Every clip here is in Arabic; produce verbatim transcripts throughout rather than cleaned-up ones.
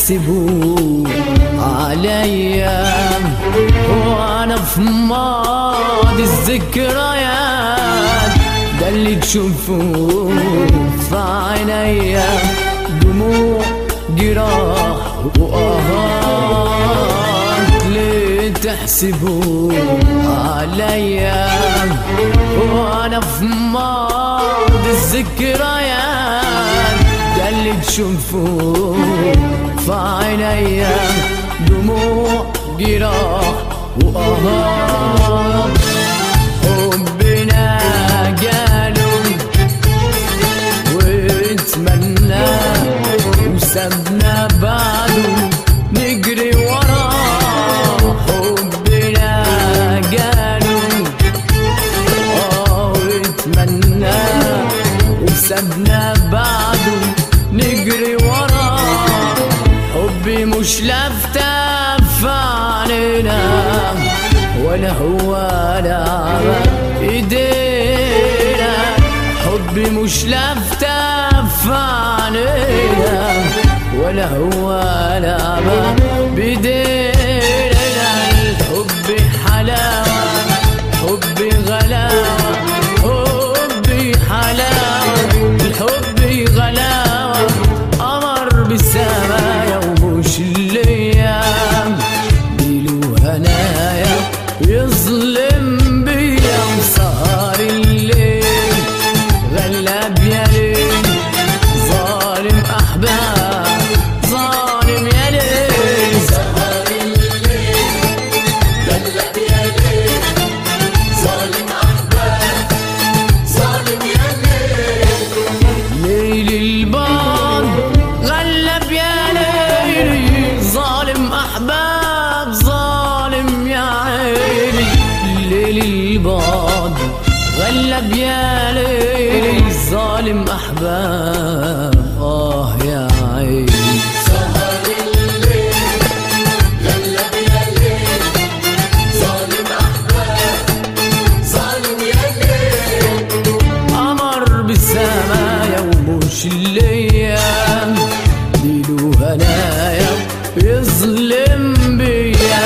تحسبوا عليا وانا في ماضي الذكريات، ده اللي تشوفوه في عينيا دموع جراح وآهات. ليه تحسبوا عليا وانا في ماضي الذكريات، ده اللي تشوفوه في عينيا دموع جراح وآهات. حبنا جاله واتمنى وسابنا بعده نجري وراه. حبنا جاله اه واتمنى وسابنا بعده نجري وراه. حبي مش لافتة في عينينا ولا هو لعبة ايدينا. حبي مش لافتة في عينينا ولا هو لعبة بايدينا. الحب حلاوة حبي غلاوة حبي حلاوة الحب غلاوة قمر بالسمايا ومش الايام بيلو هنايا يظلم بيا وسهر الليل غلب يا ليل ظالم احباب ظالم يا ليل. سهر الليل غلب يا ليل ظالم احباب ظالم يا ليل. ليل البعد غلب يا ليل ظالم احباب ظالم يا عيني. ليل البعد غلب يا ليل ظالم احباب اه يا عيني. سهر الليل غلب يا ليل ظالم احباب ظالم يا ليل. قمر بالسمايا ومش الايام ليلو هنايا يظلم بيا.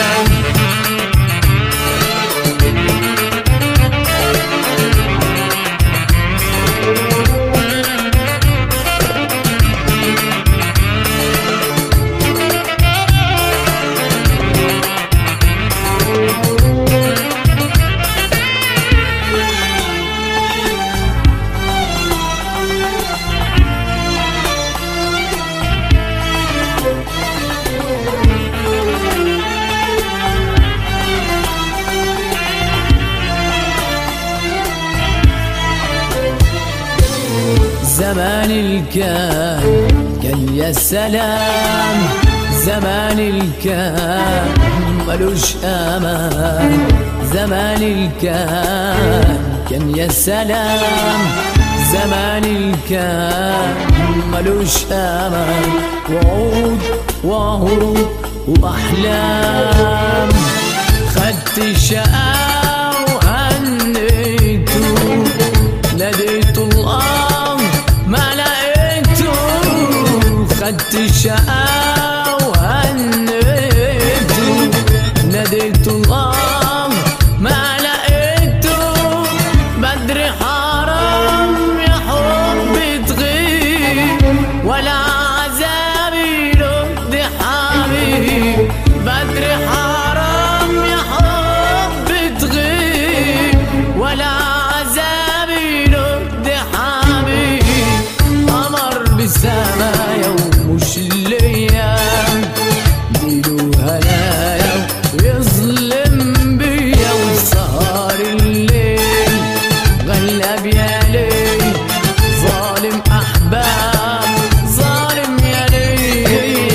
زمان الكان كان يا سلام زمان الكان ملوش امان. زمان الكان كان يا سلام زمان الكان ملوش امان. وعود وعروض واحلام خدت شقاء وهنيته ناديته الله ما لقيته. خدت شقاء وهنيته ناديته الله ما لقيته. بدر حرام يا حب تغيب ولا عذابي رد حبيب. بدر حرام يا حب تغيب ولا عذابي رد حبيب. قمر بالسمايا ومش الايام ليلو هنايا يظلم بيا وسهر الليل غلب يا ليل ظالم احباب ظالم يا ليل.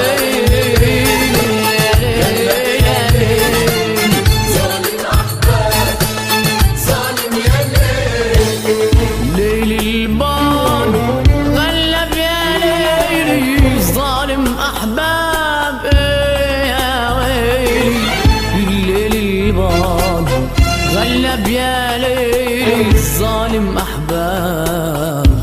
ظالم احباب ظالم يا ليل. ليل البعد غلب يا ليل ظالم احباب يا ويلي. ليل البعد غلب يا ليل ظالم احباب